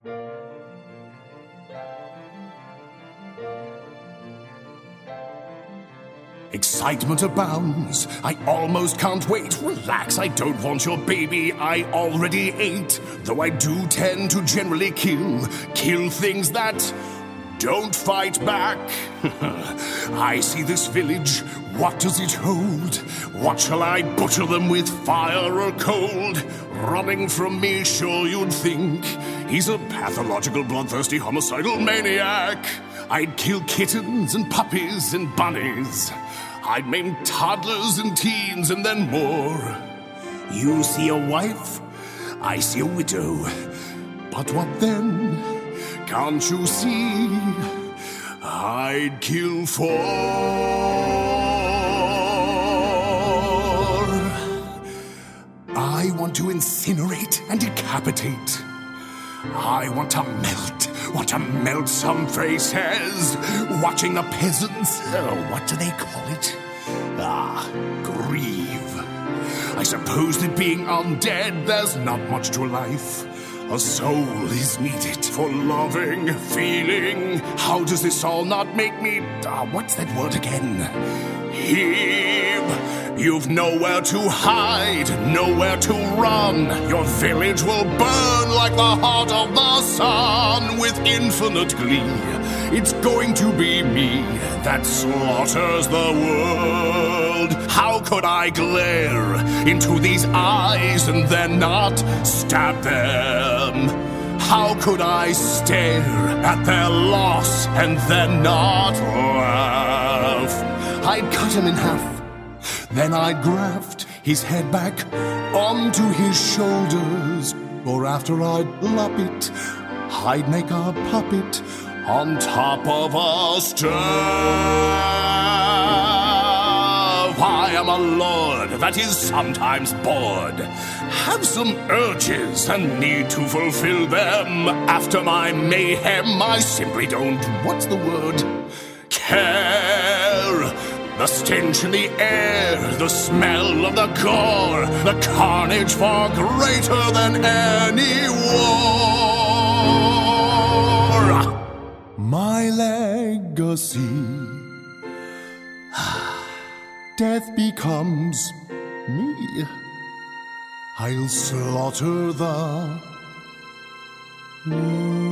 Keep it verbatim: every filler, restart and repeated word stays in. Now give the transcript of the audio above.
Excitement abounds. I almost can't wait. Relax, I don't want your baby. I already ate. Though I do tend to generally kill. Kill things that don't fight back. I see this village. What does it hold? What shall I butcher them with, fire or cold? Running from me, sure you'd think he's a pathological, bloodthirsty, homicidal maniac. I'd kill kittens and puppies and bunnies. I'd maim toddlers and teens and then more. You see a wife, I see a widow. But what then? Can't you see? I'd kill four. I want to incinerate and decapitate. I want to melt, want to melt some faces. Watching the peasants, oh, what do they call it? Ah, grieve. I suppose that being undead, there's not much to life. A soul is needed for loving, feeling. How does this all not make me, ah, what's that word again? Heave. You've nowhere to hide, nowhere to run. Your village will burn like the heart of the sun with infinite glee. It's going to be me that slaughters the world. How could I glare into these eyes and then not stab them? How could I stare at their loss and then not laugh? I'd cut him in half. Then I'd graft his head back onto his shoulders. Or after I'd lop it, I'd make a puppet on top of a stove. I am a lord that is sometimes bored. Have some urges and need to fulfill them. After my mayhem, I simply don't, what's the word? Care. The stench in the air, the smell of the gore, the carnage far greater than any war. My legacy. Death becomes me. I'll slaughter the world.